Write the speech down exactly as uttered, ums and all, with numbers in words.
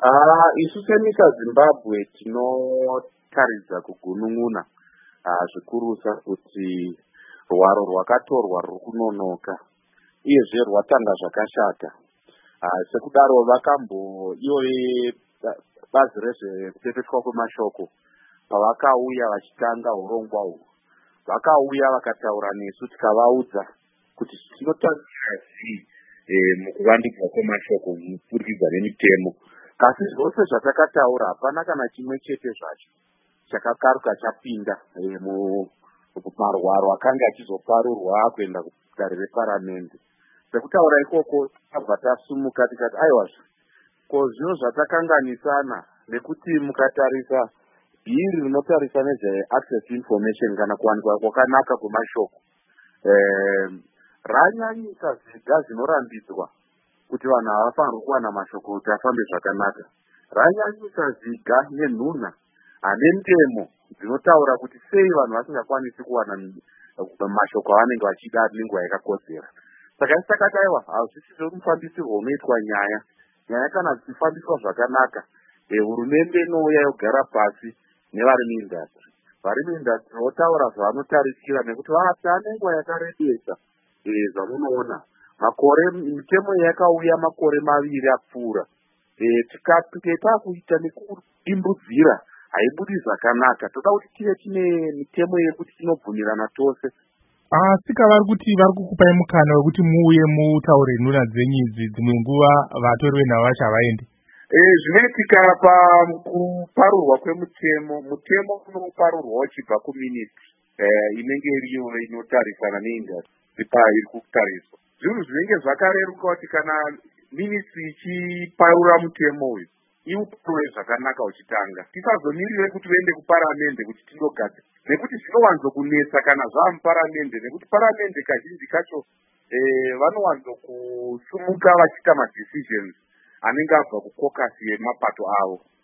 Ah, isu senyika Zimbabwe tinotaridza kugunun'una ah, zvikurusa kuti rwaro rwakatorwa ruri kunonoka uyezve rwatanga zvakashata. Ah, sekudaro vakambo ivo bazi rezvekupepetwa kwemashoko pavakauya vachitanga urongwa uhwu, vakauya vakataura nesu tikavaudza kuti tinotarisira sei eh, mukuvandudzwa kwemashoko mupurikidza nemitemo. Asi zvose zvatakataura hapana kana chimwe chete zvacho chakakaruka chapinda e, mumarwaro akanga achizoparurwa kuenda kugare reparamende. Sekutaura ikoko tabva tasumuka tikati aiwazve, ko zvino zvatakanganisana nekuti mukatarisa bhiri rinotarisa nezve-access information kana kuwanikwa kwakanaka kwemashoko eh, ranyanyisa zviga zvinorambidzwa kuti vanhu havafanirwi kuwana mashoko kuti afambe zvakanaka. Ranyanyisa zviga nenhunha ane mitemo dzinotaura kuti sei vanhu vasingakwanisi kuwana mashoko avanenge vachida nenguva yakakodzera. Saka isi takati aiwa hazvisizvo mufambisirwo unoitwa nyaya nyaya kana dzichifambiswa zvakanaka, hurumende inouya yogara pasi nevari muindastry vari muindastry votaura zvavanotarisira, nekuti vatane nguva yakarebesa zvamunoona makore mitemo yakauya makore maviri apfuura. Tikakuita nekudimbudzira haibudi zvakanaka. Toda kuti tive tine mitemo yekuti tinobvumirana tose. Asika vari kuti vari kukupai mukana wekuti muuye mutaure nhuna dzenyu idzi dzimwe nguva vatori venhau vacho havaendi. Zvinoitika pakuparurwa kwemutemo, mutemo unoparurwa uchibva kuminiti inenge iriyo inotarisana neindastry pairi kutariswa. Zvinhu zvinenge zvakareruka kuti kana minitsi ichiparura mutemo uyu iuparure zvakanaka uchitanga, tisazomirire kuti uende kuparamende kuti tindogadzira, nekuti zvinowanzo kunetsa kana zvaamuparamende, nekuti paramende kazhinji kacho eh, vanowanzo kusumuka vachiita madecisions anenge abva kukokasi yemapato avo.